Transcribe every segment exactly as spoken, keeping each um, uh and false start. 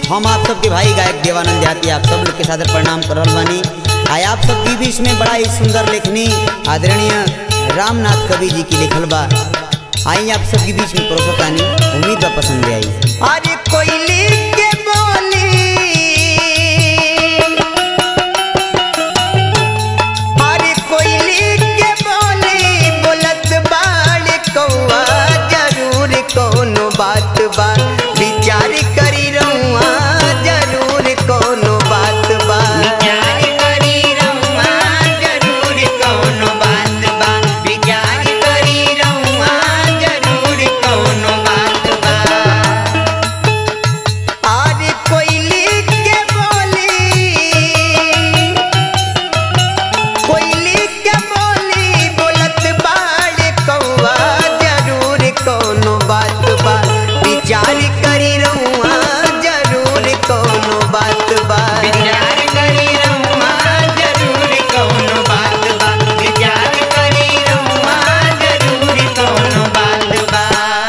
हम आप सबके भाई गायक देवानंद देहाती आप सब लोग के सादर प्रणाम कर रहल बानी। आय आप सब के बीच में बड़ा ही सुंदर लेखनी आदरणीय रामनाथ कवि जी की लिखल बा, आई आप सब के बीच में परोसतानी, उम्मीद बा पसंद आई। अरे कोयली के बोली, अरे कोयली के बोली बोलत बाड़ कौआ, जरूर कोनो बात बा, विचार करी रहुआ जरूर कोनो बात बा, विचार करी रहुआ जरूर कोनो बात बा, विचार करी रहुआ जरूर कोनो बात बा। अरे कोयली के बोली, कोयली के बोली बोलत बाड़ कौआ, जरूर कोनो बात बा, विचार करी रहुआ जरूर कोनो बात बा, विचार करी रहुआ जरूर कोनो बात बा, विचार करी रहुआ जरूर कोनो बात बा।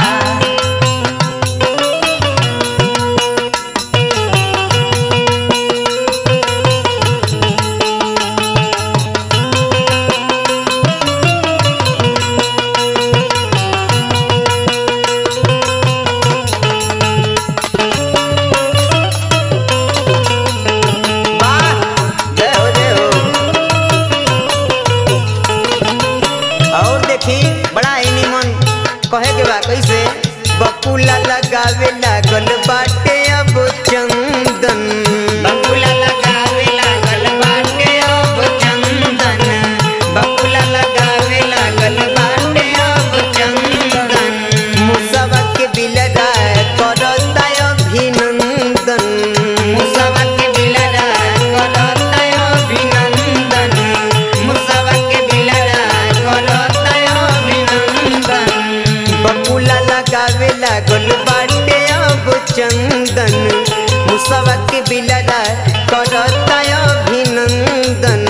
वाह, जय हो जय हो। और देखी बड़ा ही निमन कहे के बा कैसे, बकुला लगावे लागल बाटे अब चंदन, बकुला लगावे लागल बाटे अब चंदन, बकुला लगावे लागल बाटे अब चंदन, मुसवा के बिलरा करता अभिनंदन, मुसवा के बिलरा करता अभिनंदन, मुसवा के बिलरा करता अभिनंदन, बकुला लगावे लागल बाटे अब चंदन, मुसवा के बिलरा करता अभिनंदन।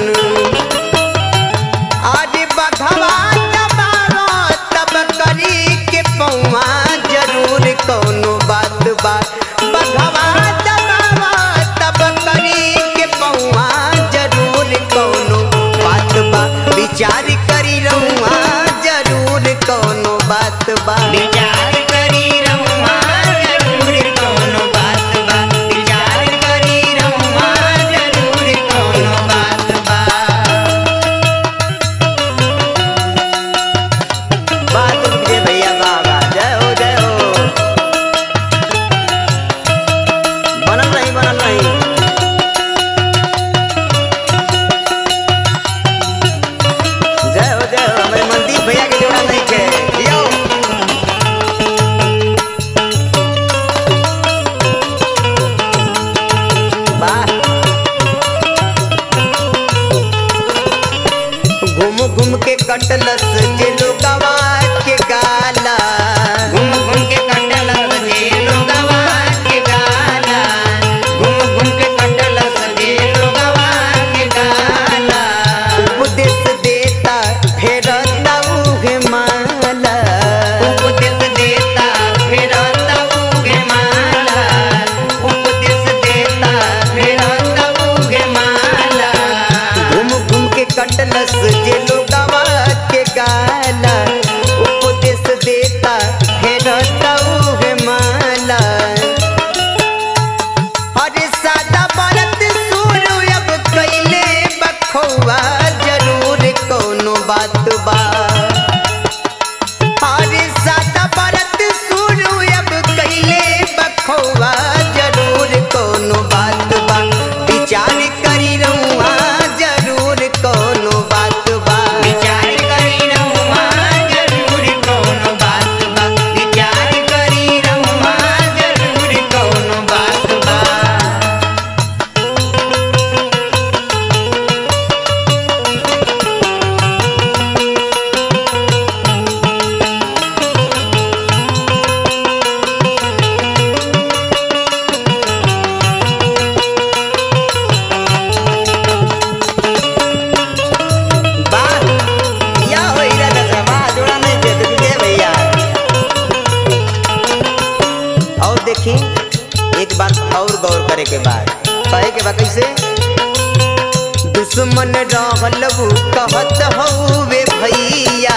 आरे बघवा दबावा तब करी के पौआ, जरूर कोनो बात बा, बघवा दबावा तब करी के पौआ, जरूर कोनो बात बा, विचार करी रहुआ जरूर कोनो बात बा, विचार करी रहुआ जरूर कोनो बात बा, विचार करी रहुआ जरूर कोनो बात बा। बात विजय भैया बाबा, जय हो जय हो। बनल नहीं बनल नहीं, जय हो जय हो। हमारे मनदीप भैया के जोड़ा नहीं थे यो। वाह, घूम घूम के कटलस जे लोगवा के गाला, घूम घूम के कटलस जे लोगवा के गाला, घूम घूम के कटलस जे लोगवा के गाला, उपदेश देता फेरता उहे माला, उपदेश देता फेरता उगे माला, उपदेश देता फेरता उगे माला, घूम घूम के कटलस जे लोगवा के गाला, और गौर करे के बाद कहे के बा कैसे दुश्मन रहल वो कहत हउवे भैया